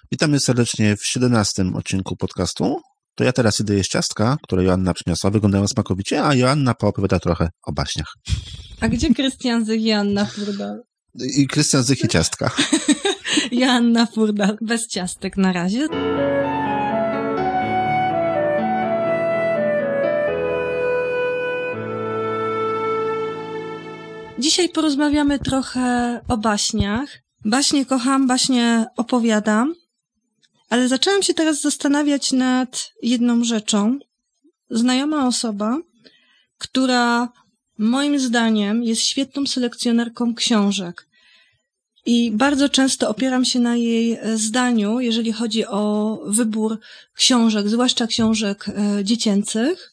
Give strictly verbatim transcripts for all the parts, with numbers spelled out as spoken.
Witamy serdecznie w siedemnastym odcinku podcastu. To ja teraz idę jeść ciastka, które Joanna przyniosła. Wyglądają smakowicie, a Joanna poopowiada trochę o baśniach. A gdzie Krystian Zych i Joanna Furdal? I Krystian Zych i ciastka. Joanna Furdal. Bez ciastek na razie. Dzisiaj porozmawiamy trochę o baśniach. Baśnie kocham, baśnie opowiadam, ale zaczęłam się teraz zastanawiać nad jedną rzeczą. Znajoma osoba, która moim zdaniem jest świetną selekcjonerką książek i bardzo często opieram się na jej zdaniu, jeżeli chodzi o wybór książek, zwłaszcza książek dziecięcych.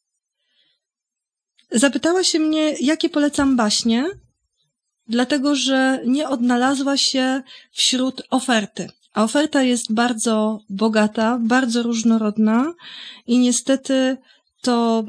Zapytała się mnie, jakie polecam baśnie, dlatego że nie odnalazła się wśród oferty. A oferta jest bardzo bogata, bardzo różnorodna i niestety to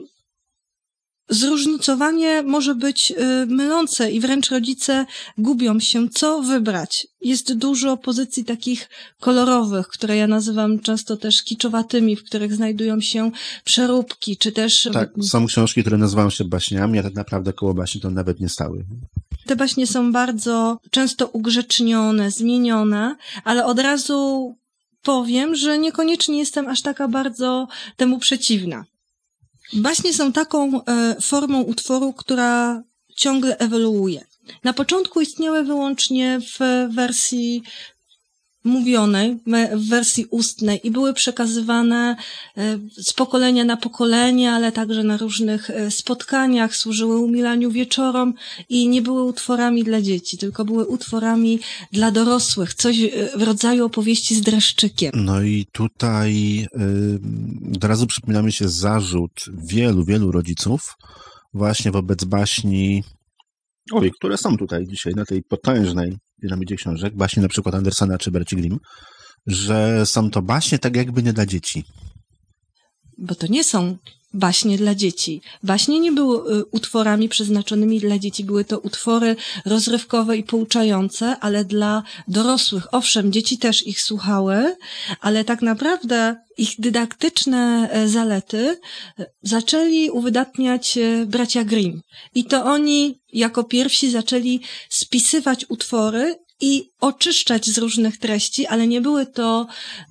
zróżnicowanie może być mylące i wręcz rodzice gubią się, co wybrać. Jest dużo pozycji takich kolorowych, które ja nazywam często też kiczowatymi, w których znajdują się przeróbki, czy też... Tak, są książki, które nazywają się baśniami, a tak naprawdę koło baśni to nawet nie stały. Te baśnie są bardzo często ugrzecznione, zmienione, ale od razu powiem, że niekoniecznie jestem aż taka bardzo temu przeciwna. Baśnie są taką e, formą utworu, która ciągle ewoluuje. Na początku istniały wyłącznie w wersji mówionej, w wersji ustnej i były przekazywane z pokolenia na pokolenie, ale także na różnych spotkaniach, służyły umilaniu wieczorom i nie były utworami dla dzieci, tylko były utworami dla dorosłych, coś w rodzaju opowieści z dreszczykiem. No i tutaj yy, od razu przypomina mi się zarzut wielu, wielu rodziców właśnie wobec baśni, oj, które są tutaj dzisiaj na tej potężnej piramidzie książek, baśnie na przykład Andersena czy Berci Grimm, że są to baśnie tak jakby nie dla dzieci. Bo to nie są baśnie dla dzieci. Baśnie nie były utworami przeznaczonymi dla dzieci, były to utwory rozrywkowe i pouczające, ale dla dorosłych. Owszem, dzieci też ich słuchały, ale tak naprawdę ich dydaktyczne zalety zaczęli uwydatniać bracia Grimm. I to oni jako pierwsi zaczęli spisywać utwory i oczyszczać z różnych treści, ale nie były to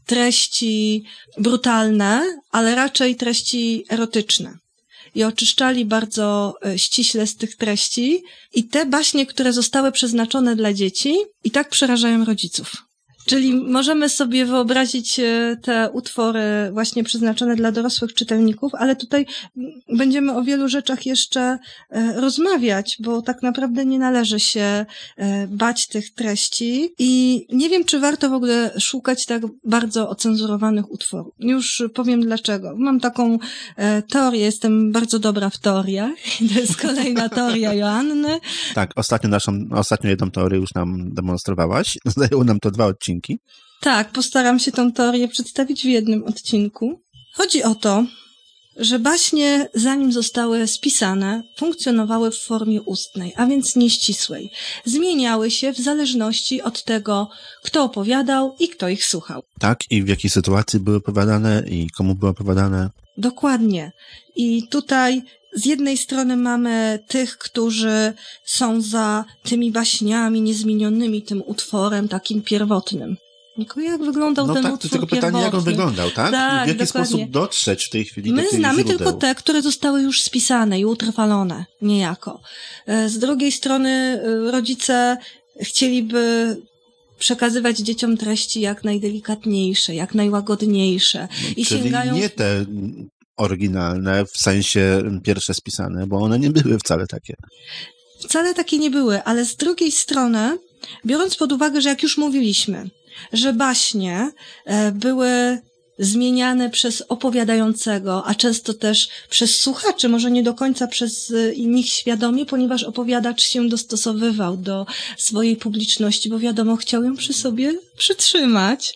treści brutalne, ale raczej treści erotyczne. I oczyszczali bardzo ściśle z tych treści i te baśnie, które zostały przeznaczone dla dzieci, i tak przerażają rodziców. Czyli możemy sobie wyobrazić te utwory właśnie przeznaczone dla dorosłych czytelników, ale tutaj będziemy o wielu rzeczach jeszcze rozmawiać, bo tak naprawdę nie należy się bać tych treści i nie wiem, czy warto w ogóle szukać tak bardzo ocenzurowanych utworów. Już powiem dlaczego. Mam taką teorię, jestem bardzo dobra w teoriach. To jest kolejna teoria Joanny. Tak, ostatnio naszą, ostatnio jedną teorię już nam demonstrowałaś. Zajęło nam to dwa odcinki. Tak, postaram się tą teorię przedstawić w jednym odcinku. Chodzi o to, że baśnie, zanim zostały spisane, funkcjonowały w formie ustnej, a więc nieścisłej. Zmieniały się w zależności od tego, kto opowiadał i kto ich słuchał. Tak, i w jakiej sytuacji były opowiadane i komu były opowiadane. Dokładnie. I tutaj z jednej strony mamy tych, którzy są za tymi baśniami niezmienionymi, tym utworem takim pierwotnym. Tylko jak wyglądał no ten tak, utwór tylko pytanie, pierwotny? jak on wyglądał, tak? Tak, w jaki dokładnie. sposób dotrzeć w tej chwili My do tych znamy źródeł? tylko te, które zostały już spisane i utrwalone niejako. Z drugiej strony rodzice chcieliby przekazywać dzieciom treści jak najdelikatniejsze, jak najłagodniejsze. I Czyli sięgają... nie te oryginalne, w sensie pierwsze spisane, bo one nie były wcale takie. Wcale takie nie były, ale z drugiej strony, biorąc pod uwagę, że jak już mówiliśmy, że baśnie były zmieniane przez opowiadającego, a często też przez słuchaczy, może nie do końca przez nich świadomie, ponieważ opowiadacz się dostosowywał do swojej publiczności, bo wiadomo, chciał ją przy sobie przytrzymać.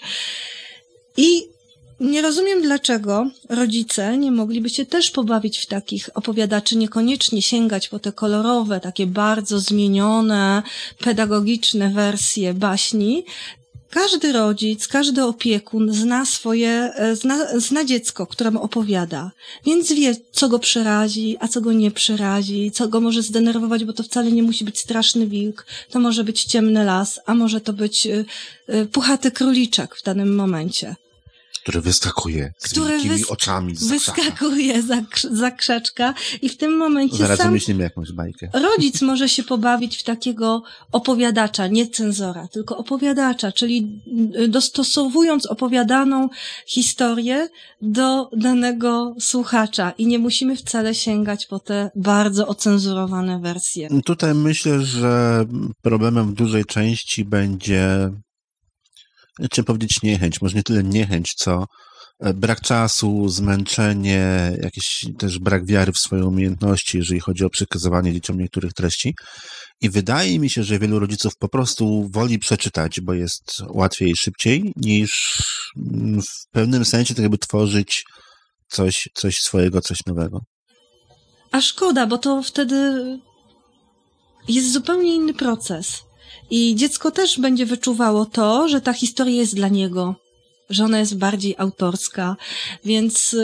I nie rozumiem, dlaczego rodzice nie mogliby się też pobawić w takich opowiadaczy, niekoniecznie sięgać po te kolorowe, takie bardzo zmienione, pedagogiczne wersje baśni, każdy rodzic, każdy opiekun zna swoje, zna, zna dziecko, które mu opowiada, więc wie, co go przerazi, a co go nie przerazi, co go może zdenerwować, bo to wcale nie musi być straszny wilk, to może być ciemny las, a może to być y, y, puchaty króliczek w danym momencie. Który wyskakuje z Który wielkimi wys- oczami z wyskakuje za, za krzaczka i w tym momencie Zaraz sam wymyślimy jakąś bajkę. rodzic może się pobawić w takiego opowiadacza, nie cenzora, tylko opowiadacza, czyli dostosowując opowiadaną historię do danego słuchacza i nie musimy wcale sięgać po te bardzo ocenzurowane wersje. Tutaj myślę, że problemem w dużej części będzie, chciałem powiedzieć niechęć, może nie tyle niechęć, co brak czasu, zmęczenie, jakiś też brak wiary w swoje umiejętności, jeżeli chodzi o przekazywanie dzieciom niektórych treści. I wydaje mi się, że wielu rodziców po prostu woli przeczytać, bo jest łatwiej i szybciej, niż w pewnym sensie tak jakby tworzyć coś, coś swojego, coś nowego. A szkoda, bo to wtedy jest zupełnie inny proces. I dziecko też będzie wyczuwało to, że ta historia jest dla niego, że ona jest bardziej autorska, więc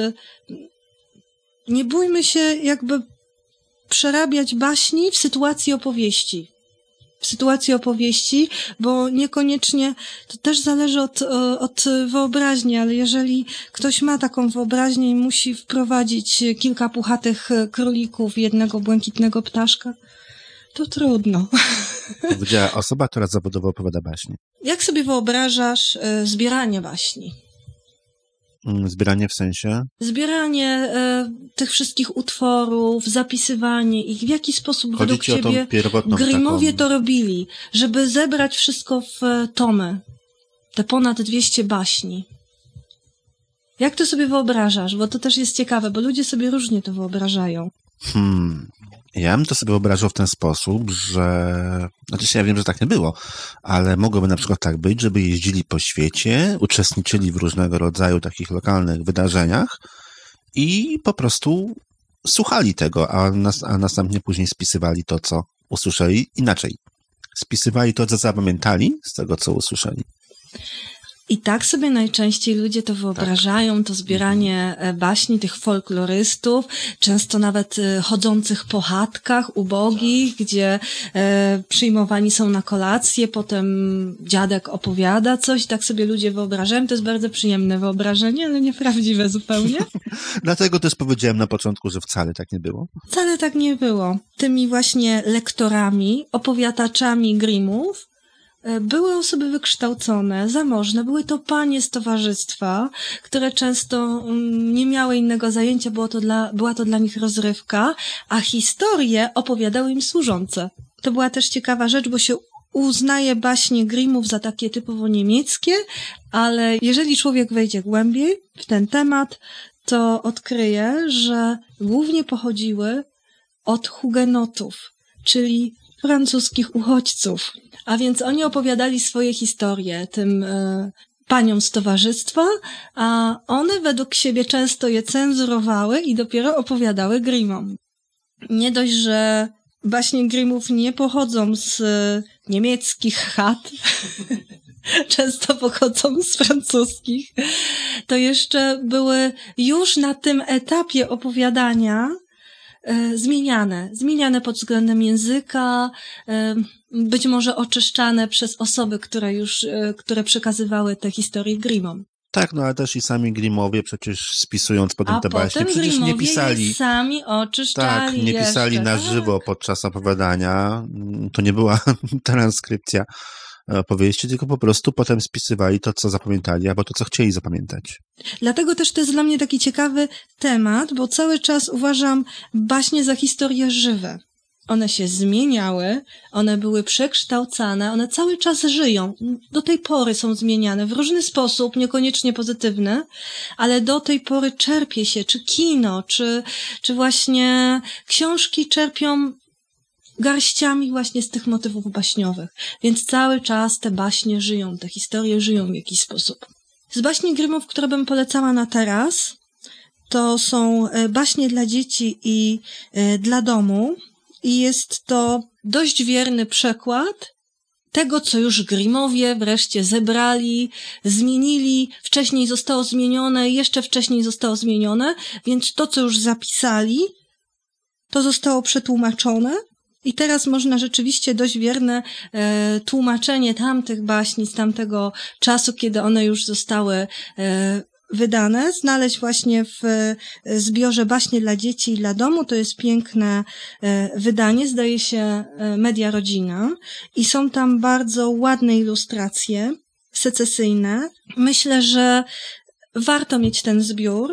nie bójmy się jakby przerabiać baśni w sytuacji opowieści. W sytuacji opowieści, bo niekoniecznie, to też zależy od, od wyobraźni, ale jeżeli ktoś ma taką wyobraźnię i musi wprowadzić kilka puchatych królików i jednego błękitnego ptaszka, to trudno. Powiedziała osoba, która zawodowo opowiada baśnie. Jak sobie wyobrażasz y, zbieranie baśni? Zbieranie w sensie? Zbieranie y, tych wszystkich utworów, zapisywanie ich, w jaki sposób Chodzi według ci o tą ciebie pierwotną Grimmowie taką... to robili, żeby zebrać wszystko w y, tomy, te ponad dwieście baśni. Jak to sobie wyobrażasz? Bo to też jest ciekawe, bo ludzie sobie różnie to wyobrażają. Hmm... Ja bym to sobie wyobrażał w ten sposób, że... Znaczy ja wiem, że tak nie było, ale mogłoby na przykład tak być, żeby jeździli po świecie, uczestniczyli w różnego rodzaju takich lokalnych wydarzeniach i po prostu słuchali tego, a, nas, a następnie później spisywali to, co usłyszeli inaczej. Spisywali to, co zapamiętali z tego, co usłyszeli. I tak sobie najczęściej ludzie to wyobrażają, tak. To zbieranie baśni tych folklorystów, często nawet chodzących po chatkach ubogich, gdzie e, przyjmowani są na kolację, potem dziadek opowiada coś, tak sobie ludzie wyobrażają. To jest bardzo przyjemne wyobrażenie, ale nieprawdziwe zupełnie. Dlatego też powiedziałem na początku, że wcale tak nie było. Wcale tak nie było. Tymi właśnie lektorami, opowiadaczami Grimmów były osoby wykształcone, zamożne, były to panie z towarzystwa, które często nie miały innego zajęcia, było to dla, była to dla nich rozrywka, a historie opowiadały im służące. To była też ciekawa rzecz, bo się uznaje baśnie Grimmów za takie typowo niemieckie, ale jeżeli człowiek wejdzie głębiej w ten temat, to odkryje, że głównie pochodziły od hugenotów, czyli francuskich uchodźców. A więc oni opowiadali swoje historie tym y, paniom z towarzystwa, a one według siebie często je cenzurowały i dopiero opowiadały Grimmom. Nie dość, że baśnie Grimmów nie pochodzą z y, niemieckich chat, często pochodzą z francuskich, to jeszcze były już na tym etapie opowiadania zmieniane, zmieniane pod względem języka, być może oczyszczane przez osoby, które już, które przekazywały te historie Grimmom. Tak, no ale też i sami Grimmowie przecież spisując potem A te baśnie, potem przecież nie pisali. Je sami oczyszczali. Tak, nie pisali jeszcze, na tak. żywo podczas opowiadania. To nie była transkrypcja opowieści, tylko po prostu potem spisywali to, co zapamiętali, albo to, co chcieli zapamiętać. Dlatego też to jest dla mnie taki ciekawy temat, bo cały czas uważam baśnie za historie żywe. One się zmieniały, one były przekształcane, one cały czas żyją. Do tej pory są zmieniane w różny sposób, niekoniecznie pozytywny, ale do tej pory czerpie się, czy kino, czy, czy właśnie książki czerpią garściami właśnie z tych motywów baśniowych. Więc cały czas te baśnie żyją, te historie żyją w jakiś sposób. Z baśni Grimmów, które bym polecała na teraz, to są baśnie dla dzieci i dla domu. I jest to dość wierny przekład tego, co już Grimmowie wreszcie zebrali, zmienili, wcześniej zostało zmienione, jeszcze wcześniej zostało zmienione, więc to, co już zapisali, to zostało przetłumaczone i teraz można rzeczywiście dość wierne e, tłumaczenie tamtych baśni z tamtego czasu, kiedy one już zostały e, wydane, znaleźć właśnie w zbiorze Baśnie dla dzieci i dla domu. To jest piękne wydanie, zdaje się Media Rodzina i są tam bardzo ładne ilustracje secesyjne. Myślę, że warto mieć ten zbiór.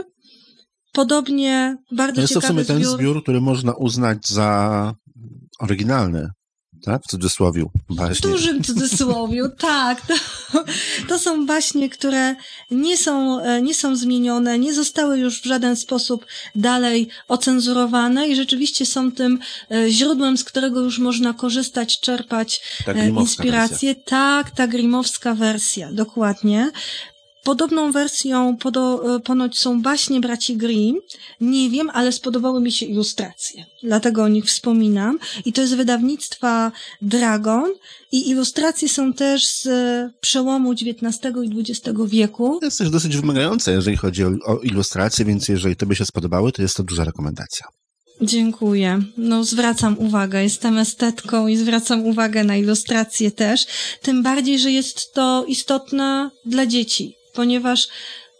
Podobnie bardzo jest to w ciekawy sumie ten zbiór... zbiór, który można uznać za oryginalny. Tak? W cudzysłowiu. Baśnie. W dużym cudzysłowiu, tak. To, to są baśnie, które nie są, nie są zmienione, nie zostały już w żaden sposób dalej ocenzurowane i rzeczywiście są tym źródłem, z którego już można korzystać, czerpać inspirację. Wersja. Tak, ta grimmowska wersja, dokładnie. Podobną wersją podo, ponoć są baśnie braci Grimm. Nie wiem, ale spodobały mi się ilustracje. Dlatego o nich wspominam. I to jest wydawnictwa Dragon. I ilustracje są też z przełomu dziewiętnastego i dwudziestego wieku. To jest też dosyć wymagające, jeżeli chodzi o, o ilustracje, więc jeżeli tobie się spodobały, to jest to duża rekomendacja. Dziękuję. No, zwracam uwagę. Jestem estetką i zwracam uwagę na ilustracje też. Tym bardziej, że jest to istotne dla dzieci. Ponieważ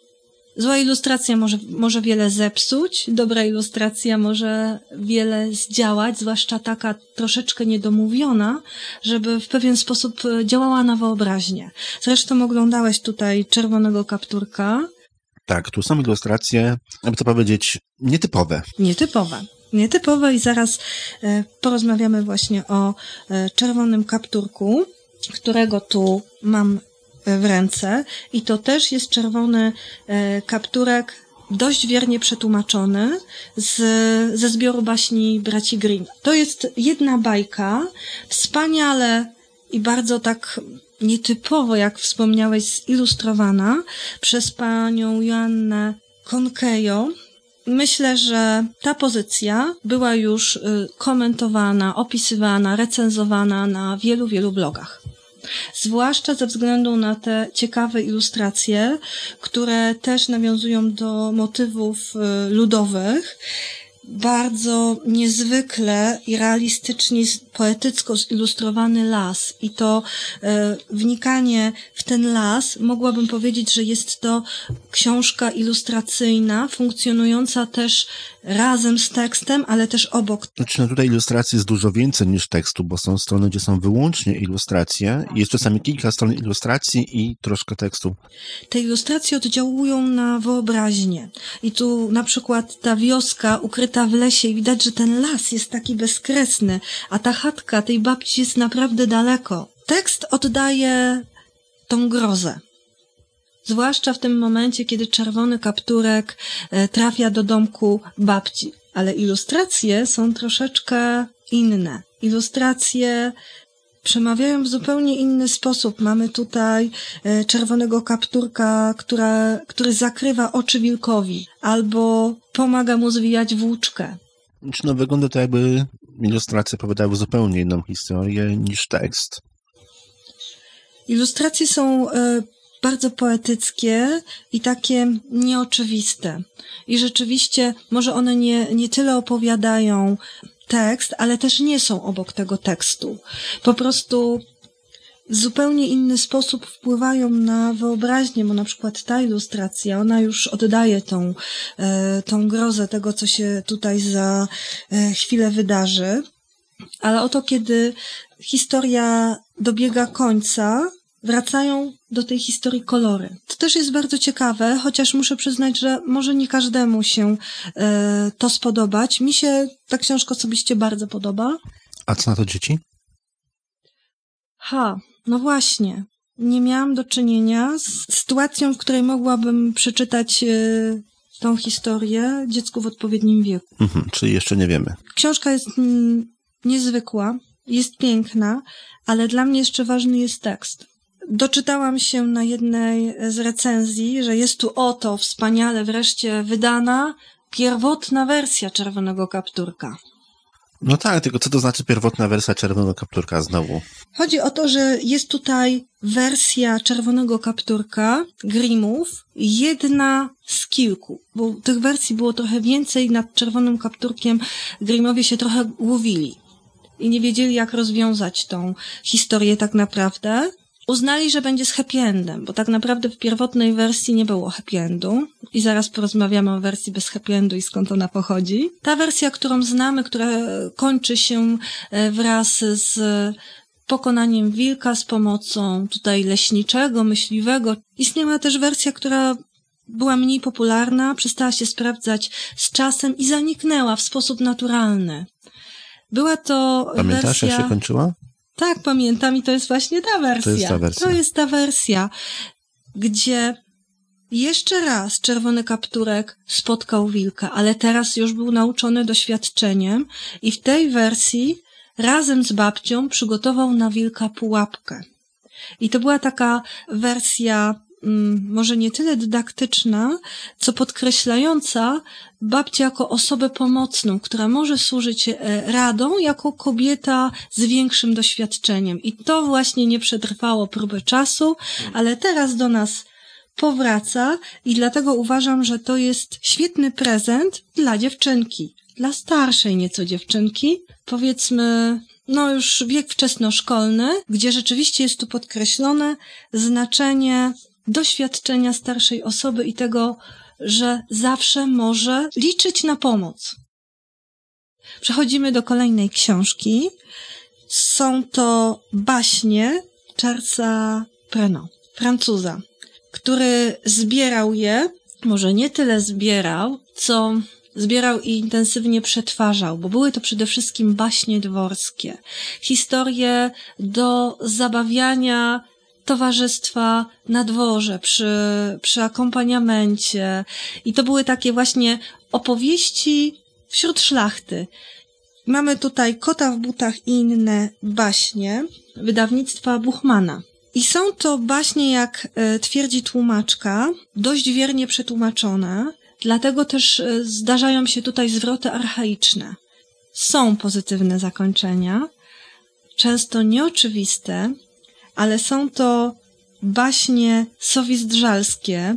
zła ilustracja może, może wiele zepsuć, dobra ilustracja może wiele zdziałać, zwłaszcza taka troszeczkę niedomówiona, żeby w pewien sposób działała na wyobraźnię. Zresztą oglądałeś tutaj Czerwonego Kapturka. Tak, tu są ilustracje, jakby to powiedzieć, nietypowe. Nietypowe. Nietypowe i zaraz e, porozmawiamy właśnie o e, Czerwonym Kapturku, którego tu mam w ręce i to też jest czerwony e, kapturek dość wiernie przetłumaczony z, ze zbioru baśni braci Grimm. To jest jedna bajka, wspaniale i bardzo tak nietypowo, jak wspomniałeś, zilustrowana przez panią Joannę Konkejo. Myślę, że ta pozycja była już y, komentowana, opisywana, recenzowana na wielu, wielu blogach. Zwłaszcza ze względu na te ciekawe ilustracje, które też nawiązują do motywów ludowych. Bardzo niezwykle i realistycznie, poetycko zilustrowany las i to e, wnikanie w ten las, mogłabym powiedzieć, że jest to książka ilustracyjna, funkcjonująca też razem z tekstem, ale też obok. Znaczy, no tutaj ilustracji jest dużo więcej niż tekstu, bo są strony, gdzie są wyłącznie ilustracje. Jest czasami kilka stron ilustracji i troszkę tekstu. Te ilustracje oddziałują na wyobraźnię. I tu na przykład ta wioska ukryta w lesie i widać, że ten las jest taki bezkresny, a ta chatka tej babci jest naprawdę daleko. Tekst oddaje tą grozę. Zwłaszcza w tym momencie, kiedy Czerwony Kapturek trafia do domku babci. Ale ilustracje są troszeczkę inne. Ilustracje przemawiają w zupełnie inny sposób. Mamy tutaj Czerwonego Kapturka, która, który zakrywa oczy wilkowi albo pomaga mu zwijać włóczkę. Znaczy, no wygląda to, jakby ilustracje opowiadały zupełnie inną historię niż tekst. Ilustracje są y, bardzo poetyckie i takie nieoczywiste. I rzeczywiście może one nie, nie tyle opowiadają tekst, ale też nie są obok tego tekstu. Po prostu w zupełnie inny sposób wpływają na wyobraźnię, bo na przykład ta ilustracja, ona już oddaje tą, e, tą grozę tego, co się tutaj za e, chwilę wydarzy. Ale oto kiedy historia dobiega końca, wracają do tej historii kolory. To też jest bardzo ciekawe, chociaż muszę przyznać, że może nie każdemu się e, to spodobać. Mi się ta książka osobiście bardzo podoba. A co na to dzieci? Ha, no właśnie. Nie miałam do czynienia z sytuacją, w której mogłabym przeczytać e, tą historię dziecku w odpowiednim wieku. Mhm, czyli jeszcze nie wiemy. Książka jest mm, niezwykła, jest piękna, ale dla mnie jeszcze ważny jest tekst. Doczytałam się na jednej z recenzji, że jest tu oto wspaniale wreszcie wydana pierwotna wersja Czerwonego Kapturka. No tak, tylko co to znaczy pierwotna wersja Czerwonego Kapturka znowu? Chodzi o to, że jest tutaj wersja Czerwonego Kapturka Grimmów, jedna z kilku, bo tych wersji było trochę więcej, nad Czerwonym Kapturkiem Grimmowie się trochę głowili i nie wiedzieli, jak rozwiązać tą historię tak naprawdę. Uznali, że będzie z happy endem, bo tak naprawdę w pierwotnej wersji nie było happy endu i zaraz porozmawiamy o wersji bez happy endu i skąd ona pochodzi. Ta wersja, którą znamy, która kończy się wraz z pokonaniem wilka z pomocą tutaj leśniczego, myśliwego. Istniała też wersja, która była mniej popularna, przestała się sprawdzać z czasem i zaniknęła w sposób naturalny. Była to Pamiętasz, wersja... jak się kończyła? Tak, pamiętam i to jest właśnie ta wersja. To jest ta wersja. To jest ta wersja, gdzie jeszcze raz Czerwony Kapturek spotkał wilka, ale teraz już był nauczony doświadczeniem i w tej wersji razem z babcią przygotował na wilka pułapkę. I to była taka wersja mm, może nie tyle dydaktyczna, co podkreślająca babcię jako osobę pomocną, która może służyć radą jako kobieta z większym doświadczeniem. I to właśnie nie przetrwało próby czasu, ale teraz do nas powraca i dlatego uważam, że to jest świetny prezent dla dziewczynki, dla starszej nieco dziewczynki, powiedzmy, no już wiek wczesnoszkolny, gdzie rzeczywiście jest tu podkreślone znaczenie doświadczenia starszej osoby i tego, że zawsze może liczyć na pomoc. Przechodzimy do kolejnej książki. Są to baśnie Charlesa Perrault, Francuza, który zbierał je, może nie tyle zbierał, co zbierał i intensywnie przetwarzał, bo były to przede wszystkim baśnie dworskie, historie do zabawiania towarzystwa na dworze, przy, przy akompaniamencie. I to były takie właśnie opowieści wśród szlachty. Mamy tutaj Kota w butach i inne baśnie wydawnictwa Buchmana. I są to baśnie, jak twierdzi tłumaczka, dość wiernie przetłumaczone, dlatego też zdarzają się tutaj zwroty archaiczne. Są pozytywne zakończenia, często nieoczywiste, ale są to baśnie sowizdrzalskie,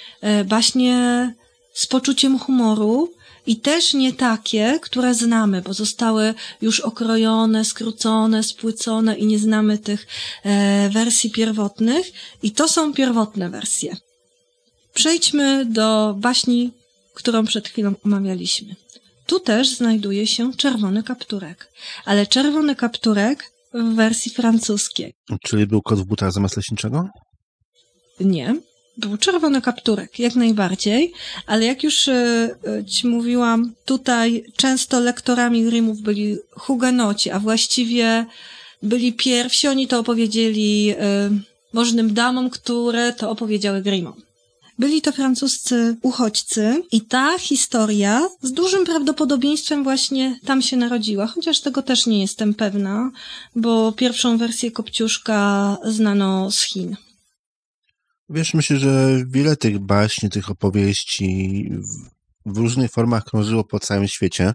baśnie z poczuciem humoru i też nie takie, które znamy, bo zostały już okrojone, skrócone, spłycone i nie znamy tych e, wersji pierwotnych. I to są pierwotne wersje. Przejdźmy do baśni, którą przed chwilą omawialiśmy. Tu też znajduje się Czerwony Kapturek, ale Czerwony Kapturek w wersji francuskiej. Czyli był Kot w butach zamiast leśniczego? Nie. Był Czerwony Kapturek, jak najbardziej, ale jak już y, ci mówiłam, tutaj często lektorami Grimmów byli hugenoci, a właściwie byli pierwsi, oni to opowiedzieli y, możnym damom, które to opowiedziały Grimmom. Byli to francuscy uchodźcy i ta historia z dużym prawdopodobieństwem właśnie tam się narodziła, chociaż tego też nie jestem pewna, bo pierwszą wersję Kopciuszka znano z Chin. Wiesz, myślę, że wiele tych baśni, tych opowieści w różnych formach krążyło po całym świecie.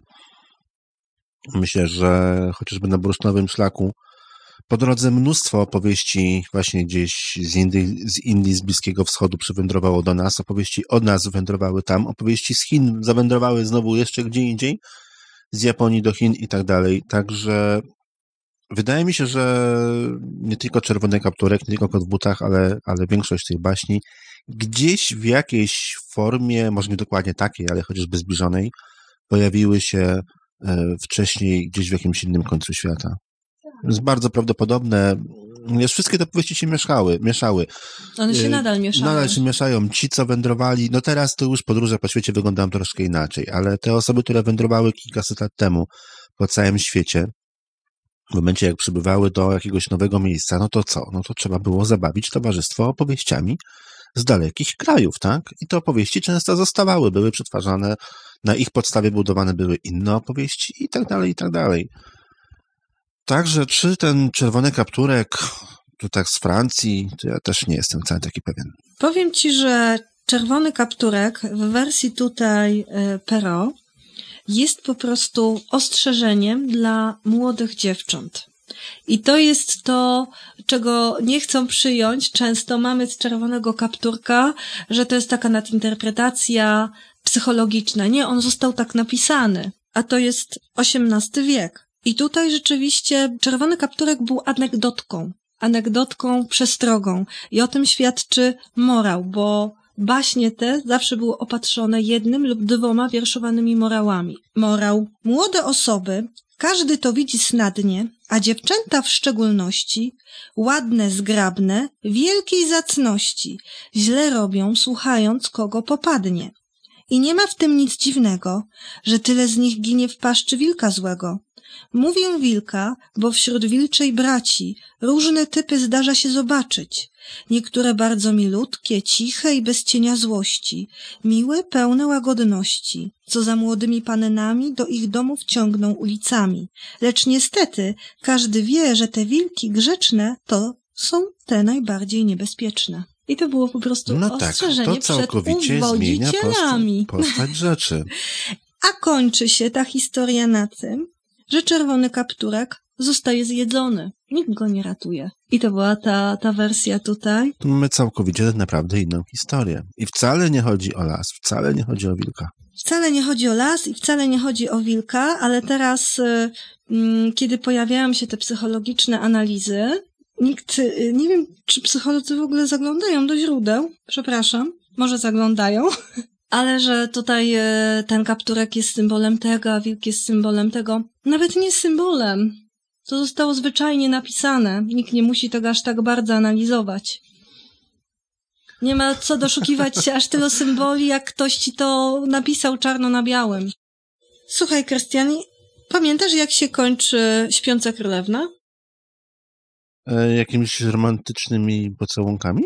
Myślę, że chociażby na Bursztynowym Szlaku po drodze mnóstwo opowieści właśnie gdzieś z Indii, z Indii, z Bliskiego Wschodu przywędrowało do nas, opowieści od nas wędrowały tam, opowieści z Chin zawędrowały znowu jeszcze gdzie indziej, z Japonii do Chin i tak dalej. Także wydaje mi się, że nie tylko Czerwony Kapturek, nie tylko Kot w butach, ale, ale większość tych baśni gdzieś w jakiejś formie, może nie dokładnie takiej, ale chociażby zbliżonej, pojawiły się wcześniej gdzieś w jakimś innym końcu świata. Jest bardzo prawdopodobne. Wiesz, wszystkie te powieści się mieszały, mieszały. One się nadal mieszają. Nadal się mieszają. Ci, co wędrowali, no teraz to już podróże po świecie wyglądają troszkę inaczej, ale te osoby, które wędrowały kilkaset lat temu po całym świecie, w momencie jak przybywały do jakiegoś nowego miejsca, no to co? No to trzeba było zabawić towarzystwo opowieściami z dalekich krajów, tak? I te opowieści często zostawały, były przetwarzane, na ich podstawie budowane były inne opowieści i tak dalej, i tak dalej. Także czy ten Czerwony Kapturek, tu tak z Francji, to ja też nie jestem wcale taki pewien. Powiem ci, że Czerwony Kapturek w wersji tutaj Perrault jest po prostu ostrzeżeniem dla młodych dziewcząt. I to jest to, czego nie chcą przyjąć. Często mamy z czerwonego kapturka, że to jest taka nadinterpretacja psychologiczna. Nie, on został tak napisany, a to jest osiemnasty wiek. I tutaj rzeczywiście czerwony kapturek był anegdotką, anegdotką, przestrogą. I o tym świadczy morał, bo baśnie te zawsze były opatrzone jednym lub dwoma wierszowanymi morałami. Morał. Młode osoby, każdy to widzi snadnie, a dziewczęta w szczególności, ładne, zgrabne, wielkiej zacności, źle robią, słuchając, kogo popadnie. I nie ma w tym nic dziwnego, że tyle z nich ginie w paszczy wilka złego. Mówię wilka, bo wśród wilczej braci różne typy zdarza się zobaczyć. Niektóre bardzo milutkie, ciche i bez cienia złości, miłe, pełne łagodności, co za młodymi pannami do ich domów ciągną ulicami. Lecz niestety każdy wie, że te wilki grzeczne to są te najbardziej niebezpieczne. I to było po prostu no ostrzeżenie tak, to całkowicie przed uwodzicielami. Postać, postać rzeczy. A kończy się ta historia na tym, że czerwony kapturek zostaje zjedzony. Nikt go nie ratuje. I to była ta, ta wersja tutaj. Tu mamy całkowicie naprawdę inną historię. I wcale nie chodzi o las, wcale nie chodzi o wilka. Wcale nie chodzi o las i wcale nie chodzi o wilka, ale teraz, y, y, kiedy pojawiają się te psychologiczne analizy, nikt, y, nie wiem, czy psycholodzy w ogóle zaglądają do źródeł. Przepraszam, może zaglądają. Ale że tutaj y, ten kapturek jest symbolem tego, a wilk jest symbolem tego. Nawet nie symbolem. To zostało zwyczajnie napisane. Nikt nie musi tego aż tak bardzo analizować. Nie ma co doszukiwać się aż tylu symboli, jak ktoś ci to napisał czarno na białym. Słuchaj, Krystian, pamiętasz, jak się kończy Śpiąca Królewna? E, jakimiś romantycznymi pocałunkami?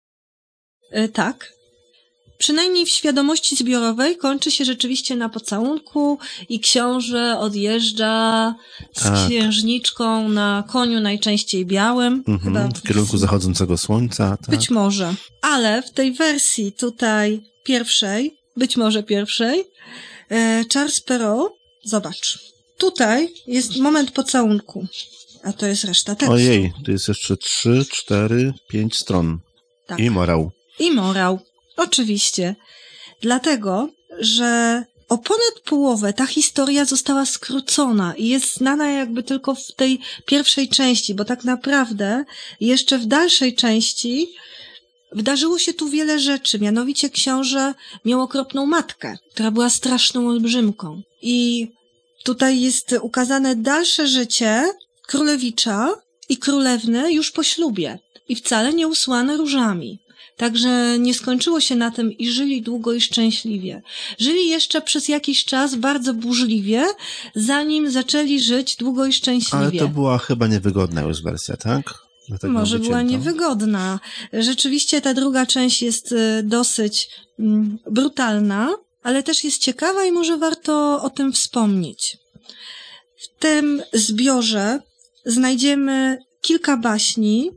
E, tak. Przynajmniej w świadomości zbiorowej kończy się rzeczywiście na pocałunku i książę odjeżdża z tak. księżniczką na koniu, najczęściej białym. Mhm, chyba w kierunku zachodzącego słońca. Tak. Być może. Ale w tej wersji tutaj pierwszej, być może pierwszej, e, Charles Perrault, zobacz, tutaj jest moment pocałunku, a to jest reszta tekstu. Ojej, to jest jeszcze trzy, cztery, pięć stron. Tak. I morał. I morał. Oczywiście. Dlatego, że o ponad połowę ta historia została skrócona i jest znana jakby tylko w tej pierwszej części, bo tak naprawdę jeszcze w dalszej części wydarzyło się tu wiele rzeczy. Mianowicie książę miał okropną matkę, która była straszną olbrzymką. I tutaj jest ukazane dalsze życie królewicza i królewny już po ślubie i wcale nie usłane różami. Także nie skończyło się na tym i żyli długo i szczęśliwie. Żyli jeszcze przez jakiś czas bardzo burzliwie, zanim zaczęli żyć długo i szczęśliwie. Ale to była chyba niewygodna już wersja, tak? Dlatego Może była wycięto. niewygodna. Rzeczywiście ta druga część jest dosyć mm, brutalna, ale też jest ciekawa i może warto o tym wspomnieć. W tym zbiorze znajdziemy kilka baśni.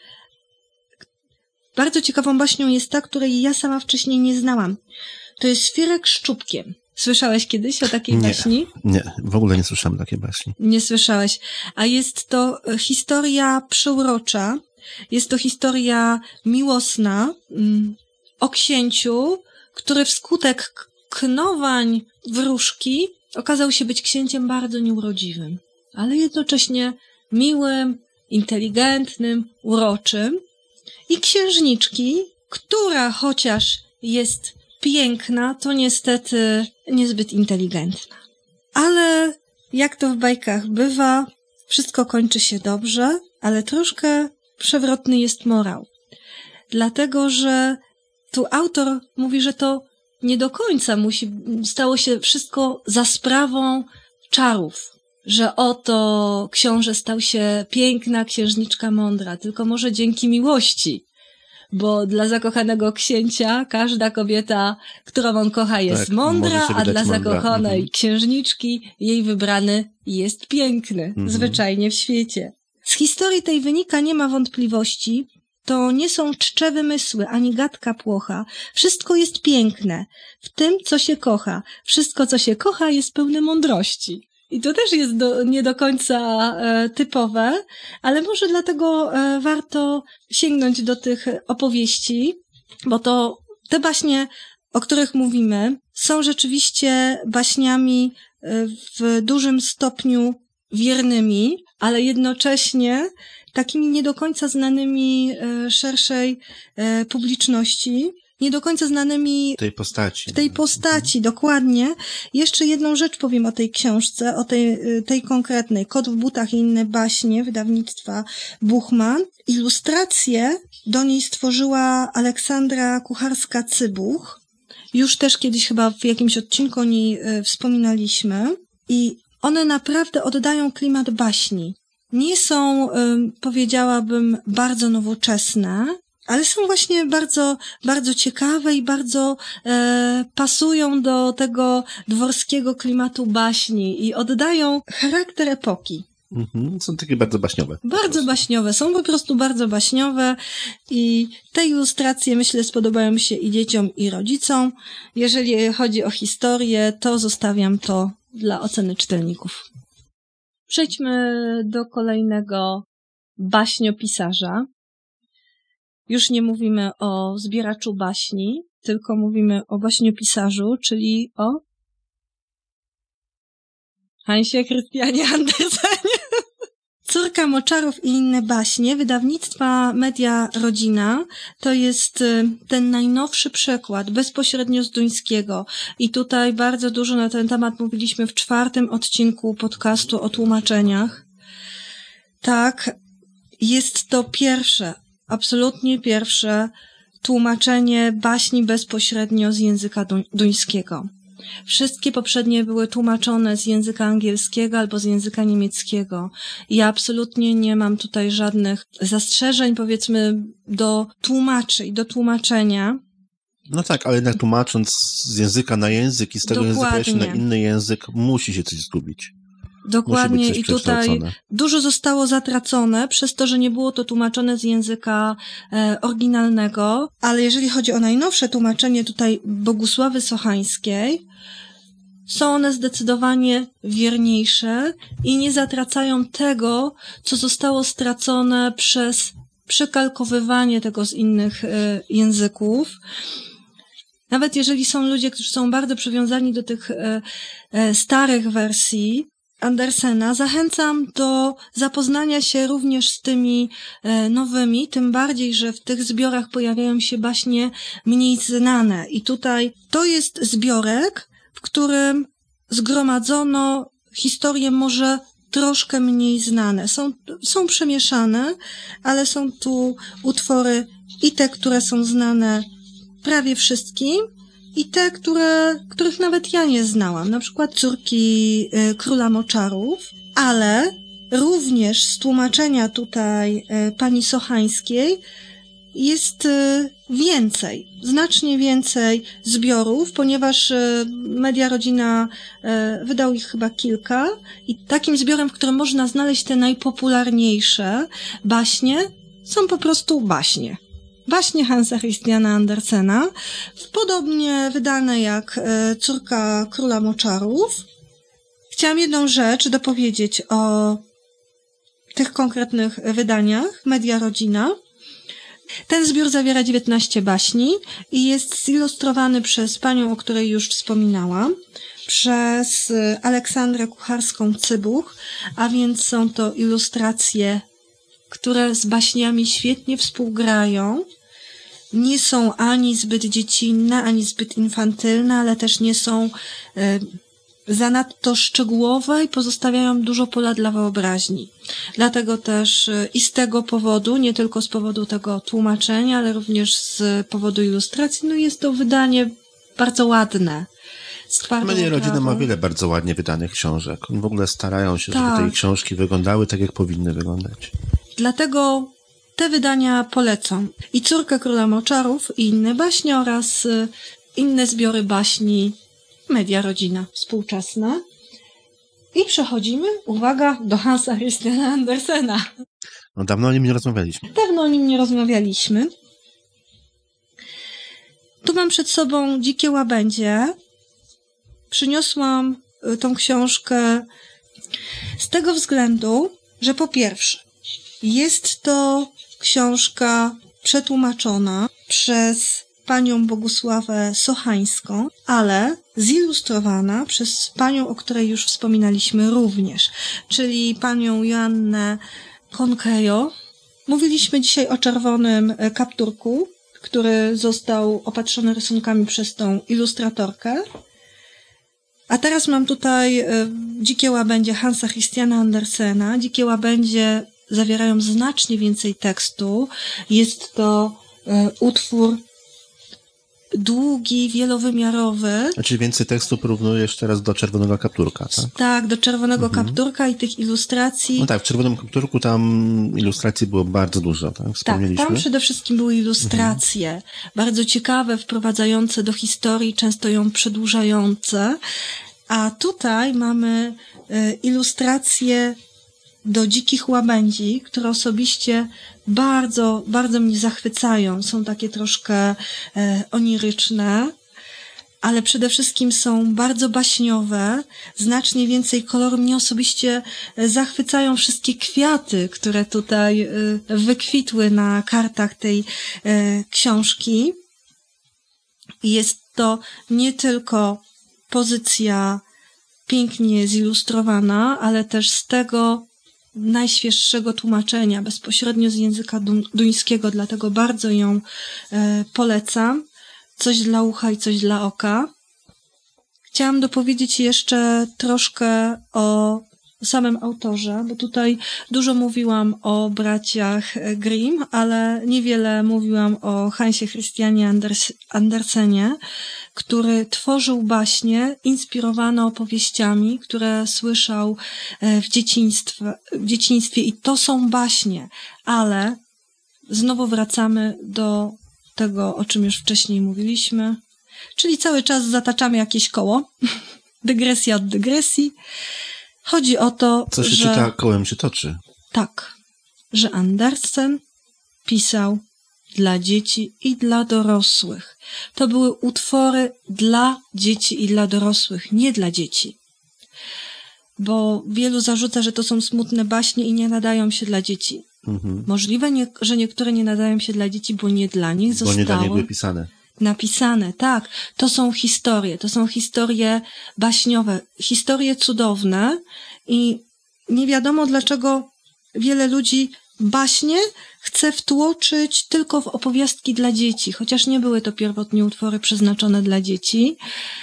Bardzo ciekawą baśnią jest ta, której ja sama wcześniej nie znałam. To jest Świerek z Czubkiem. Słyszałeś kiedyś o takiej nie, baśni? Nie, w ogóle nie słyszałem takiej baśni. Nie słyszałeś. A jest to historia przeurocza. Jest to historia miłosna mm, o księciu, który wskutek knowań wróżki okazał się być księciem bardzo nieurodziwym, ale jednocześnie miłym, inteligentnym, uroczym. I księżniczki, która chociaż jest piękna, to niestety niezbyt inteligentna. Ale jak to w bajkach bywa, wszystko kończy się dobrze, ale troszkę przewrotny jest morał. Dlatego, że tu autor mówi, że to nie do końca musi, stało się wszystko za sprawą czarów. Że oto książę stał się piękna, księżniczka mądra, tylko może dzięki miłości, bo dla zakochanego księcia każda kobieta, którą on kocha, jest tak, mądra, a dla mądra. zakochanej mhm. księżniczki jej wybrany jest piękny, mhm. zwyczajnie w świecie. Z historii tej wynika, nie ma wątpliwości, To nie są czcze wymysły, ani gadka płocha. Wszystko jest piękne. W tym, co się kocha. Wszystko, co się kocha, jest pełne mądrości. I to też jest do, nie do końca e, typowe, ale może dlatego e, warto sięgnąć do tych opowieści, bo to te baśnie, o których mówimy, są rzeczywiście baśniami e, w dużym stopniu wiernymi, ale jednocześnie takimi nie do końca znanymi e, szerszej e, publiczności, nie do końca znanymi w tej postaci. W tej postaci, dokładnie. Jeszcze jedną rzecz powiem o tej książce, o tej, tej konkretnej. Kot w butach i inne baśnie wydawnictwa Buchman. Ilustracje do niej stworzyła Aleksandra Kucharska-Cybuch. Już też kiedyś chyba w jakimś odcinku o niej wspominaliśmy. I one naprawdę oddają klimat baśni. Nie są, powiedziałabym, bardzo nowoczesne, ale są właśnie bardzo, bardzo ciekawe i bardzo e, pasują do tego dworskiego klimatu baśni i oddają charakter epoki. Mhm, są takie bardzo baśniowe. Bardzo baśniowe, są po prostu bardzo baśniowe i te ilustracje, myślę, spodobają się i dzieciom, i rodzicom. Jeżeli chodzi o historię, to zostawiam to dla oceny czytelników. Przejdźmy do kolejnego baśniopisarza. Już nie mówimy o zbieraczu baśni, tylko mówimy o baśniopisarzu, czyli o Hansie Christianie Andersenie. Córka moczarów i inne baśnie, wydawnictwa Media Rodzina, to jest ten najnowszy przekład, bezpośrednio z duńskiego. I tutaj bardzo dużo na ten temat mówiliśmy w czwartym odcinku podcastu o tłumaczeniach. Tak, jest to pierwsze, absolutnie pierwsze tłumaczenie baśni bezpośrednio z języka duń- duńskiego. Wszystkie poprzednie były tłumaczone z języka angielskiego albo z języka niemieckiego. I ja absolutnie nie mam tutaj żadnych zastrzeżeń, powiedzmy, do tłumaczy i do tłumaczenia. No tak, ale jednak tłumacząc z języka na język i z tego Dokładnie. języka się na inny język, musi się coś zgubić. Dokładnie, i tutaj dużo zostało zatracone przez to, że nie było to tłumaczone z języka e, oryginalnego, ale jeżeli chodzi o najnowsze tłumaczenie tutaj Bogusławy Sochańskiej, są one zdecydowanie wierniejsze i nie zatracają tego, co zostało stracone przez przekalkowywanie tego z innych e, języków. Nawet jeżeli są ludzie, którzy są bardzo przywiązani do tych e, e, starych wersji Andersena, zachęcam do zapoznania się również z tymi e, nowymi, tym bardziej, że w tych zbiorach pojawiają się baśnie mniej znane. I tutaj to jest zbiorek, w którym zgromadzono historie może troszkę mniej znane. Są, są przemieszane, ale są tu utwory i te, które są znane prawie wszystkim, i te, które, których nawet ja nie znałam, na przykład Córki y, Króla Moczarów, ale również z tłumaczenia tutaj y, pani Sochańskiej jest y, więcej, znacznie więcej zbiorów, ponieważ y, Media Rodzina y, wydał ich chyba kilka i takim zbiorem, w którym można znaleźć te najpopularniejsze baśnie, są po prostu baśnie. Baśnie Hansa Christiana Andersena, podobnie wydane jak e, Córka Króla Moczarów. Chciałam jedną rzecz dopowiedzieć o tych konkretnych wydaniach Media Rodzina. Ten zbiór zawiera dziewiętnaście baśni i jest zilustrowany przez panią, o której już wspominałam, przez Aleksandrę Kucharską-Cybuch, a więc są to ilustracje, które z baśniami świetnie współgrają. Nie są ani zbyt dziecinne, ani zbyt infantylne, ale też nie są e, zanadto szczegółowe i pozostawiają dużo pola dla wyobraźni. Dlatego też e, i z tego powodu, nie tylko z powodu tego tłumaczenia, ale również z powodu ilustracji, no jest to wydanie bardzo ładne. Media Rodzina ma wiele bardzo ładnie wydanych książek. Oni w ogóle starają się, tak, żeby te książki wyglądały tak, jak powinny wyglądać. Dlatego te wydania polecam. I Córkę Króla Moczarów, i inne baśnie oraz inne zbiory baśni Media Rodzina współczesna. I przechodzimy, uwaga, do Hansa Christiana Andersena. No dawno o nim nie rozmawialiśmy. Dawno o nim nie rozmawialiśmy. Tu mam przed sobą Dzikie łabędzie. Przyniosłam tą książkę z tego względu, że po pierwsze jest to książka przetłumaczona przez panią Bogusławę Sochańską, ale zilustrowana przez panią, o której już wspominaliśmy również, czyli panią Joannę Konkejo. Mówiliśmy dzisiaj o czerwonym kapturku, który został opatrzony rysunkami przez tą ilustratorkę. A teraz mam tutaj Dzikie łabędzie Hansa Christiana Andersena. Dzikie łabędzie zawierają znacznie więcej tekstu. Jest to utwór długi, wielowymiarowy. Znaczy więcej tekstu porównujesz teraz do Czerwonego kapturka, tak? Tak, do Czerwonego mhm. kapturka i tych ilustracji. No tak, w Czerwonym kapturku tam ilustracji było bardzo dużo, tak? Wspomnieliśmy. Tak, tam przede wszystkim były ilustracje, mhm. bardzo ciekawe, wprowadzające do historii, często ją przedłużające. A tutaj mamy y, ilustracje do Dzikich łabędzi, które osobiście bardzo, bardzo mnie zachwycają. Są takie troszkę e, oniryczne, ale przede wszystkim są bardzo baśniowe, znacznie więcej koloru. Mnie osobiście zachwycają wszystkie kwiaty, które tutaj e, wykwitły na kartach tej e, książki. Jest to nie tylko pozycja pięknie zilustrowana, ale też z tego najświeższego tłumaczenia, bezpośrednio z języka duńskiego, dlatego bardzo ją e, polecam. Coś dla ucha i coś dla oka. Chciałam dopowiedzieć jeszcze troszkę o samym autorze, bo tutaj dużo mówiłam o braciach Grimm, ale niewiele mówiłam o Hansie Christianie Anders- Andersenie, który tworzył baśnie inspirowane opowieściami, które słyszał w dzieciństwie, w dzieciństwie i to są baśnie, ale znowu wracamy do tego, o czym już wcześniej mówiliśmy, czyli cały czas zataczamy jakieś koło, dygresja od dygresji. Chodzi o to, Co się że... czyta, kołem się toczy. Tak, że Andersen pisał dla dzieci i dla dorosłych. To były utwory dla dzieci i dla dorosłych, nie dla dzieci. Bo wielu zarzuca, że to są smutne baśnie i nie nadają się dla dzieci. Mhm. Możliwe, nie, że niektóre nie nadają się dla dzieci, bo nie dla nich zostały... Bo nie dla nich były pisane. Napisane, tak. To są historie, to są historie baśniowe, historie cudowne i nie wiadomo dlaczego wiele ludzi baśnie chce wtłoczyć tylko w opowiastki dla dzieci, chociaż nie były to pierwotnie utwory przeznaczone dla dzieci.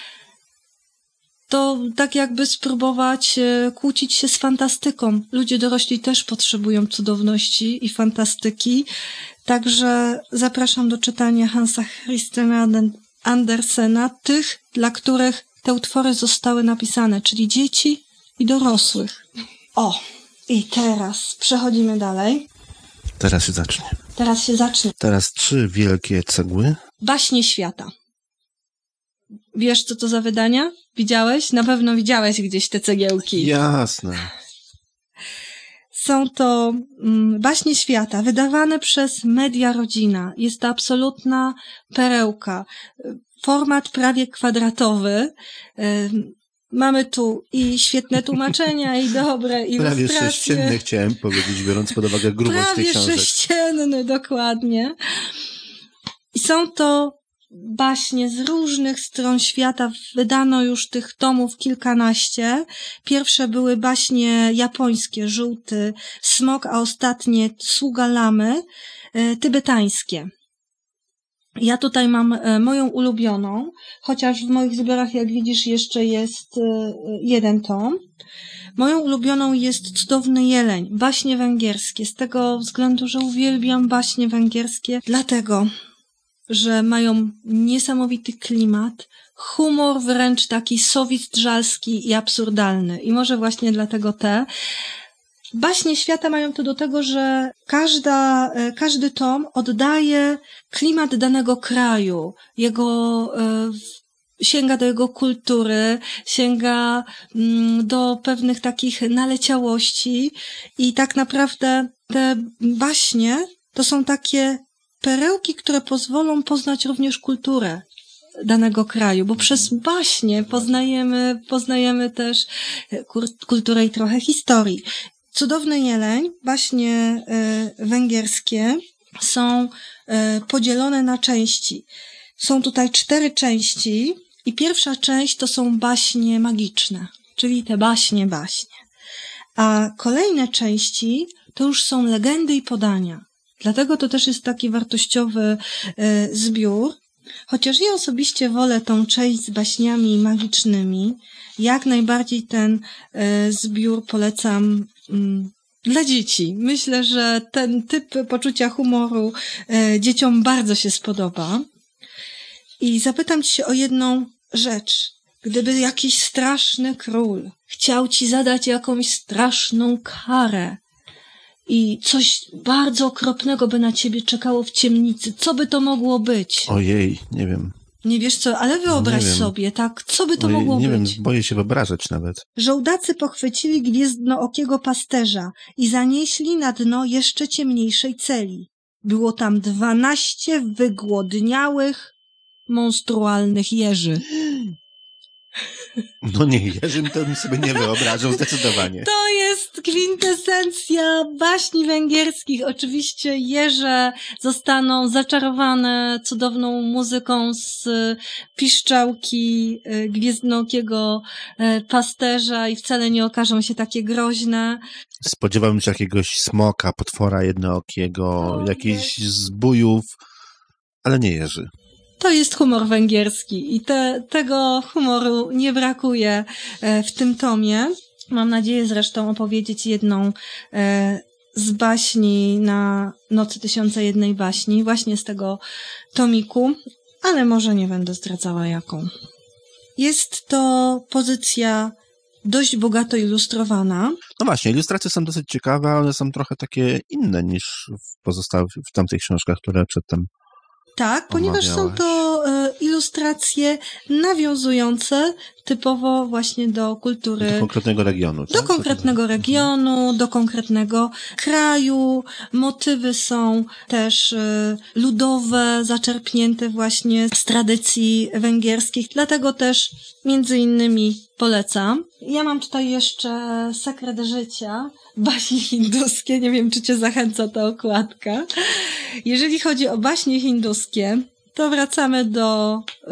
To tak jakby spróbować kłócić się z fantastyką. Ludzie dorośli też potrzebują cudowności i fantastyki. Także zapraszam do czytania Hansa Christiana Andersena, tych, dla których te utwory zostały napisane, czyli dzieci i dorosłych. O, i teraz przechodzimy dalej. Teraz się zacznie. Teraz się zacznie. Teraz trzy wielkie cegły. Baśnie świata. Wiesz, co to za wydania? Widziałeś? Na pewno widziałeś gdzieś te cegiełki. Jasne. Są to mm, baśnie świata, wydawane przez Media Rodzina. Jest to absolutna perełka. Format prawie kwadratowy. Ym, mamy tu i świetne tłumaczenia, i dobre ilustracje. Prawie sześcienny chciałem powiedzieć, biorąc pod uwagę grubość tych książek. Prawie sześcienny, dokładnie. I są to baśnie z różnych stron świata. Wydano już tych tomów kilkanaście. Pierwsze były baśnie japońskie, żółty smok, a ostatnie sługa lamy, e, tybetańskie. Ja tutaj mam e, moją ulubioną, chociaż w moich zbiorach, jak widzisz, jeszcze jest e, jeden tom. Moją ulubioną jest Cudowny jeleń, baśnie węgierskie, z tego względu, że uwielbiam baśnie węgierskie, dlatego że mają niesamowity klimat, humor wręcz taki sowizdżalski i absurdalny. I może właśnie dlatego te. Baśnie świata mają to do tego, że każda, każdy tom oddaje klimat danego kraju, jego e, sięga do jego kultury, sięga mm, do pewnych takich naleciałości i tak naprawdę te baśnie to są takie perełki, które pozwolą poznać również kulturę danego kraju, bo przez baśnie poznajemy, poznajemy też kulturę i trochę historii. Cudowny jeleń, baśnie y, węgierskie są y, podzielone na części. Są tutaj cztery części i pierwsza część to są baśnie magiczne, czyli te baśnie, baśnie. A kolejne części to już są legendy i podania. Dlatego to też jest taki wartościowy y, zbiór. Chociaż ja osobiście wolę tą część z baśniami magicznymi, jak najbardziej ten y, zbiór polecam y, dla dzieci. Myślę, że ten typ poczucia humoru y, dzieciom bardzo się spodoba. I zapytam cię o jedną rzecz. Gdyby jakiś straszny król chciał ci zadać jakąś straszną karę i coś bardzo okropnego by na ciebie czekało w ciemnicy, co by to mogło być? Ojej, nie wiem. Nie wiesz co, ale wyobraź sobie, tak, co by to Ojej, mogło nie być? Nie wiem, boję się wyobrażać nawet. Żołdacy pochwycili gwiezdnookiego pasterza i zanieśli na dno jeszcze ciemniejszej celi. Było tam dwanaście wygłodniałych, monstrualnych jeży. No nie, Jerzym to bym sobie nie wyobrażał zdecydowanie. To jest kwintesencja baśni węgierskich. Oczywiście jeże zostaną zaczarowane cudowną muzyką z piszczałki gwiezdnookiego pasterza i wcale nie okażą się takie groźne. Spodziewałem się jakiegoś smoka, potwora jednookiego, o, jakichś zbójów, ale nie jeży. To jest humor węgierski i te, tego humoru nie brakuje w tym tomie. Mam nadzieję zresztą opowiedzieć jedną z baśni na Nocy Tysiąca Jednej Baśni, właśnie z tego tomiku, ale może nie będę zdradzała jaką. Jest to pozycja dość bogato ilustrowana. No właśnie, ilustracje są dosyć ciekawe, ale one są trochę takie inne niż w pozostałych, w tamtych książkach, które przedtem Tak, ponieważ są to e, ilustracje nawiązujące typowo właśnie do kultury. Do konkretnego regionu. Do tak? konkretnego regionu, do konkretnego kraju. Motywy są też e, ludowe, zaczerpnięte właśnie z tradycji węgierskich. Dlatego też między innymi polecam. Ja mam tutaj jeszcze Sekret życia, baśnie hinduskie. Nie wiem, czy cię zachęca ta okładka. Jeżeli chodzi o baśnie hinduskie, to wracamy do y,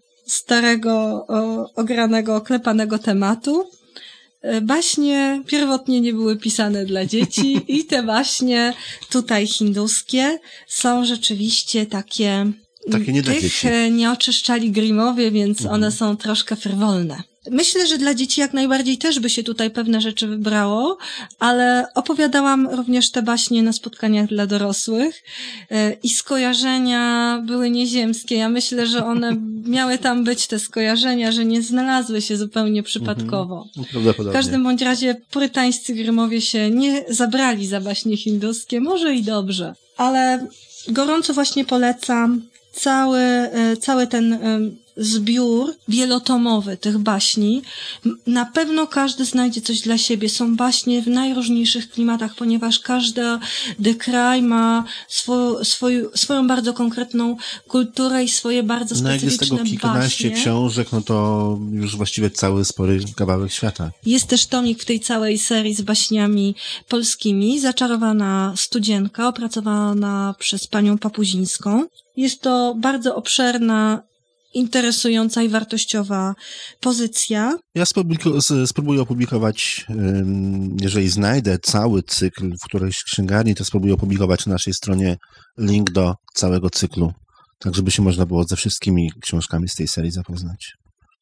starego, o, ogranego, oklepanego tematu. Y, baśnie pierwotnie nie były pisane dla dzieci i te baśnie tutaj hinduskie są rzeczywiście takie... Takie nie dla Tych dzieci. nie oczyszczali Grimowie, więc Mhm. one są troszkę frywolne. Myślę, że dla dzieci jak najbardziej też by się tutaj pewne rzeczy wybrało, ale opowiadałam również te baśnie na spotkaniach dla dorosłych i skojarzenia były nieziemskie. Ja myślę, że one miały tam być, te skojarzenia, że nie znalazły się zupełnie przypadkowo. Mhm. W każdym bądź razie purytańscy Grimowie się nie zabrali za baśnie hinduskie, może i dobrze, ale gorąco właśnie polecam cały, cały ten zbiór wielotomowy tych baśni. Na pewno każdy znajdzie coś dla siebie. Są baśnie w najróżniejszych klimatach, ponieważ każdy kraj ma swą, swoją, swoją bardzo konkretną kulturę i swoje bardzo No jak specyficzne jest tego kilkanaście baśnie. książek, no to już właściwie cały spory kawałek świata. Jest też tomik w tej całej serii z baśniami polskimi. Zaczarowana studzienka, opracowana przez panią Papuzińską. Jest to bardzo obszerna, interesująca i wartościowa pozycja. Ja spróbuję, spróbuję opublikować, jeżeli znajdę cały cykl w którejś księgarni, to spróbuję opublikować na naszej stronie link do całego cyklu, tak żeby się można było ze wszystkimi książkami z tej serii zapoznać.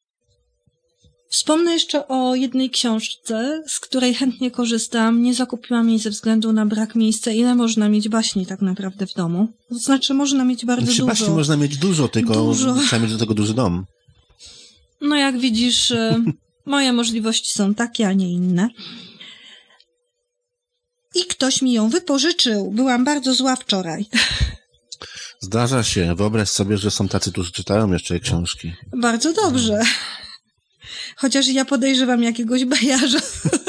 Wspomnę jeszcze o jednej książce, z której chętnie korzystam. Nie zakupiłam jej ze względu na brak miejsca. Ile można mieć baśni tak naprawdę w domu? To znaczy, można mieć bardzo Przy dużo. baśni można mieć dużo, tylko Dużo. trzeba mieć do tego duży dom. No jak widzisz, moje możliwości są takie, a nie inne. I ktoś mi ją wypożyczył. Byłam bardzo zła wczoraj. Zdarza się. Wyobraź sobie, że są tacy, którzy czytają jeszcze książki. Bardzo dobrze. Chociaż ja podejrzewam jakiegoś bajarza.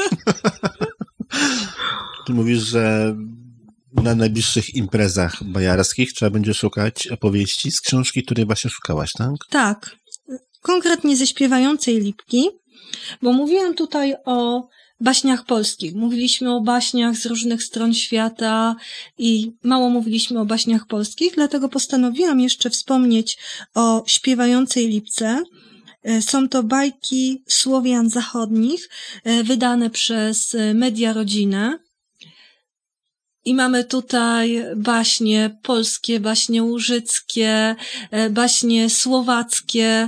Ty mówisz, że na najbliższych imprezach bajarskich trzeba będzie szukać opowieści z książki, której właśnie szukałaś, tak? Tak. Konkretnie ze Śpiewającej Lipki, bo mówiłam tutaj o baśniach polskich. Mówiliśmy o baśniach z różnych stron świata i mało mówiliśmy o baśniach polskich, dlatego postanowiłam jeszcze wspomnieć o Śpiewającej Lipce. Są to bajki Słowian Zachodnich, wydane przez Media Rodzinę. I mamy tutaj baśnie polskie, baśnie łużyckie, baśnie słowackie.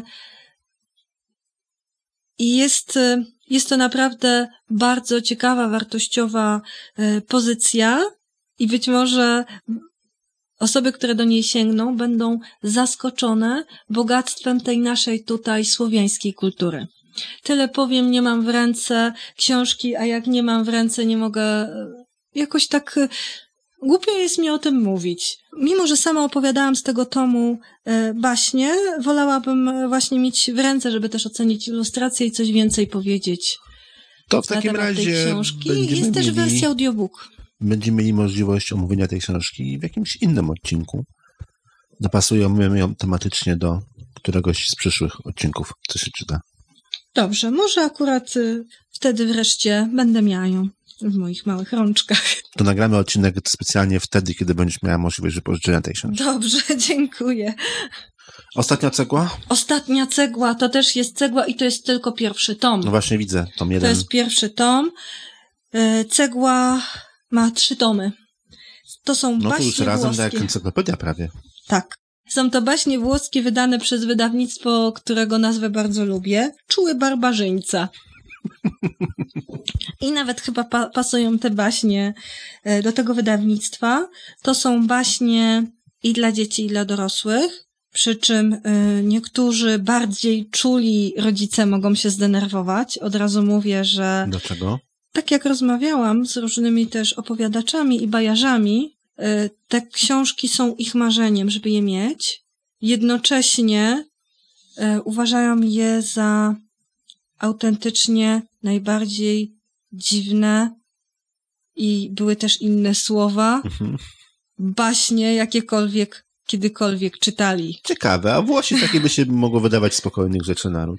I jest, jest to naprawdę bardzo ciekawa, wartościowa pozycja i być może osoby, które do niej sięgną, będą zaskoczone bogactwem tej naszej tutaj słowiańskiej kultury. Tyle powiem, nie mam w ręce książki, a jak nie mam w ręce, nie mogę... Jakoś tak głupio jest mi o tym mówić. Mimo że sama opowiadałam z tego tomu e, baśnie, wolałabym właśnie mieć w ręce, żeby też ocenić ilustrację i coś więcej powiedzieć. To w takim razie tej książki. będziemy Jest też mieli, wersja audiobook. Będziemy mieli możliwość omówienia tej książki w jakimś innym odcinku. Dopasujemy ją tematycznie do któregoś z przyszłych odcinków, co się czyta. Dobrze, może akurat y, wtedy wreszcie będę miała ją w moich małych rączkach. To nagramy odcinek specjalnie wtedy, kiedy będziesz miała możliwość wypożyczenia tej książki. Dobrze, dziękuję. Ostatnia cegła? Ostatnia cegła, to też jest cegła i to jest tylko pierwszy tom. No właśnie widzę, tom jeden. To jest pierwszy tom. Y, cegła ma trzy tomy. To są no baśnie to już razem włoskie. jak encyklopedia prawie. Tak. Są to baśnie włoskie wydane przez wydawnictwo, którego nazwę bardzo lubię. Czuły barbarzyńca. I nawet chyba pa- pasują te baśnie do tego wydawnictwa. To są baśnie i dla dzieci, i dla dorosłych. Przy czym y, niektórzy bardziej czuli rodzice mogą się zdenerwować. Od razu mówię, że... Dlaczego? Tak jak rozmawiałam z różnymi też opowiadaczami i bajarzami, te książki są ich marzeniem, żeby je mieć. Jednocześnie uważają je za autentycznie najbardziej dziwne i były też inne słowa, mhm. baśnie jakiekolwiek, kiedykolwiek czytali. Ciekawe, a Włosi takie by się mogło wydawać spokojnych rzeczy naród.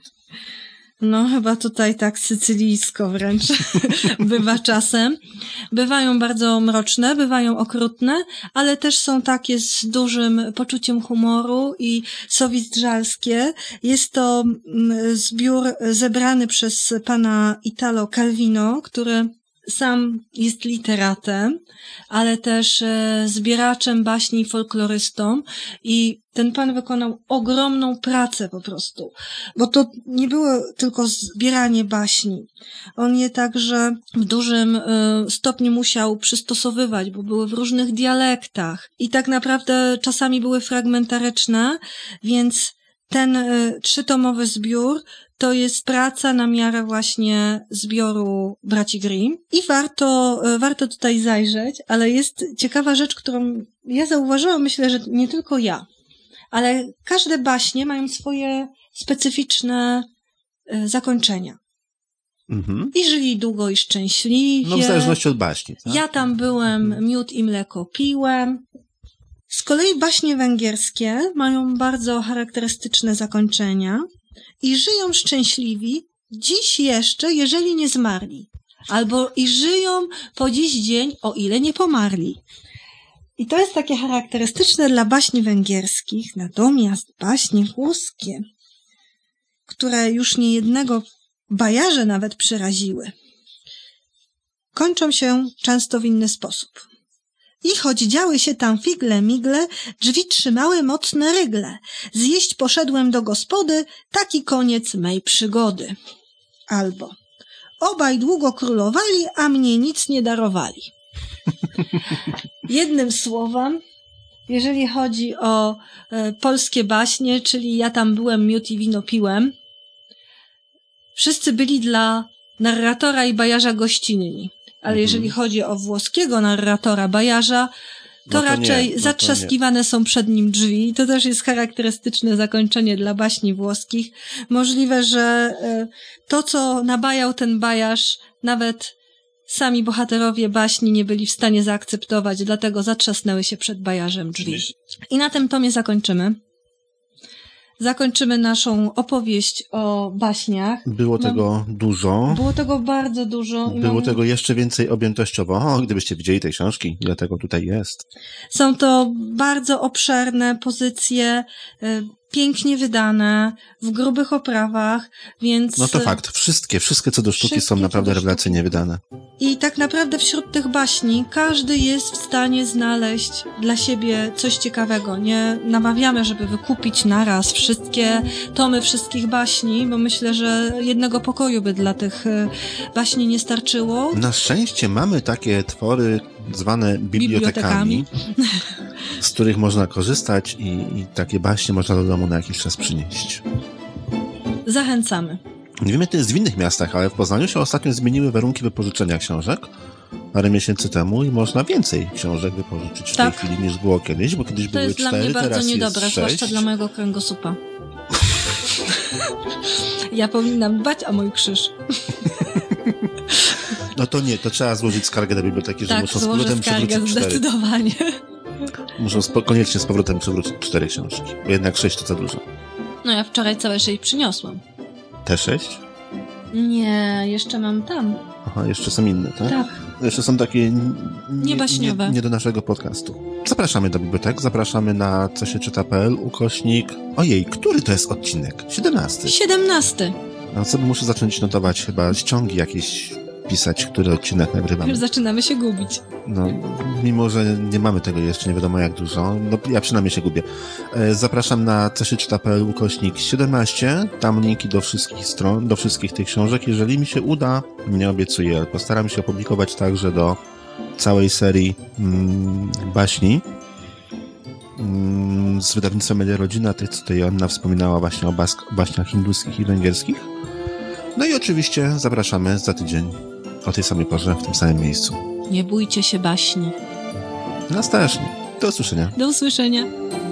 No, chyba tutaj tak sycylijsko wręcz bywa czasem. Bywają bardzo mroczne, bywają okrutne, ale też są takie z dużym poczuciem humoru i sowizdrzalskie. Jest to zbiór zebrany przez pana Italo Calvino, który sam jest literatem, ale też e, zbieraczem baśni i folklorystą i ten pan wykonał ogromną pracę po prostu, bo to nie było tylko zbieranie baśni. On je także w dużym e, stopniu musiał przystosowywać, bo były w różnych dialektach i tak naprawdę czasami były fragmentaryczne, więc ten e, trzytomowy zbiór to jest praca na miarę właśnie zbioru braci Grimm i warto, warto tutaj zajrzeć, ale jest ciekawa rzecz, którą ja zauważyłam, myślę, że nie tylko ja, ale każde baśnie mają swoje specyficzne zakończenia. Mhm. I żyli długo i szczęśliwie. No w zależności od baśni. Tak? Ja tam byłem, miód i mleko piłem. Z kolei baśnie węgierskie mają bardzo charakterystyczne zakończenia. I żyją szczęśliwi dziś jeszcze, jeżeli nie zmarli. Albo i żyją po dziś dzień, o ile nie pomarli. I to jest takie charakterystyczne dla baśni węgierskich, natomiast baśnie włoskie, które już niejednego bajarze nawet przeraziły, kończą się często w inny sposób. I choć działy się tam figle migle, drzwi trzymały mocne rygle. Zjeść poszedłem do gospody, taki koniec mej przygody. Albo obaj długo królowali, a mnie nic nie darowali. Jednym słowem, jeżeli chodzi o e, polskie baśnie, czyli ja tam byłem, miód i wino piłem, wszyscy byli dla narratora i bajarza gościnni. Ale jeżeli chodzi o włoskiego narratora, bajarza, to no to raczej nie, no zatrzaskiwane to są przed nim drzwi. To też jest charakterystyczne zakończenie dla baśni włoskich. Możliwe, że to, co nabajał ten bajarz, nawet sami bohaterowie baśni nie byli w stanie zaakceptować, dlatego zatrzasnęły się przed bajarzem drzwi. I na tym tomie zakończymy. Zakończymy naszą opowieść o baśniach. Było Mam... tego dużo. Było tego bardzo dużo. Było mam... tego jeszcze więcej objętościowo. O, gdybyście widzieli te książki, ile tego tutaj jest. Są to bardzo obszerne pozycje, y, pięknie wydane, w grubych oprawach, więc... No to fakt. Wszystkie, wszystkie co do sztuki Wszystkie są naprawdę co do rewelacyjnie sztuki. wydane. I tak naprawdę wśród tych baśni każdy jest w stanie znaleźć dla siebie coś ciekawego. Nie namawiamy, żeby wykupić naraz wszystkie tomy wszystkich baśni, bo myślę, że jednego pokoju by dla tych y, baśni nie starczyło. Na szczęście mamy takie twory zwane bibliotekami, Bibliotekami. z których można korzystać i, i takie baśnie można do domu na jakiś czas przynieść. Zachęcamy. Nie wiem, jak to jest w innych miastach, ale w Poznaniu się ostatnio zmieniły warunki wypożyczenia książek parę miesięcy temu i można więcej książek wypożyczyć w Tak. tej chwili niż było kiedyś, bo kiedyś To były jest cztery, dla mnie bardzo teraz niedobre, jest zwłaszcza sześć. dla mojego kręgosłupa. Ja powinnam dbać o mój krzyż. No to nie, to trzeba złożyć skargę do biblioteki, że Tak, muszą z złożę powrotem skargę przywrócić cztery. zdecydowanie. Muszą spo- koniecznie z powrotem przywrócić cztery książki, bo jednak sześć to za dużo. No ja wczoraj całe sześć przyniosłam. Te sześć? Nie, jeszcze mam tam. Aha, jeszcze są inne, tak? Tak. Jeszcze są takie n- nie, Niebaśniowe. nie, nie do naszego podcastu. Zapraszamy do bibliotek, zapraszamy na co się czyta kropka p l, ukośnik... Ojej, który to jest odcinek? siedemnasty. Siedemnasty. No co, muszę zacząć notować chyba ściągi jakieś, pisać, który odcinek nagrywamy. Już zaczynamy się gubić. No, mimo że nie mamy tego jeszcze, nie wiadomo jak dużo, no ja przynajmniej się gubię. E, Zapraszam na co się czyta kropka p l, ukośnik siedemnaście, tam linki do wszystkich stron, do wszystkich tych książek. Jeżeli mi się uda, nie obiecuję, ale postaram się opublikować także do całej serii mm, baśni mm, z wydawnictwa Media Rodzina, tych, co tutaj Joanna wspominała właśnie o, bask- o baśniach hinduskich i węgierskich. No i oczywiście zapraszamy za tydzień o tej samej porze, w tym samym miejscu. Nie bójcie się baśni. Nas też nie. Do usłyszenia. Do usłyszenia.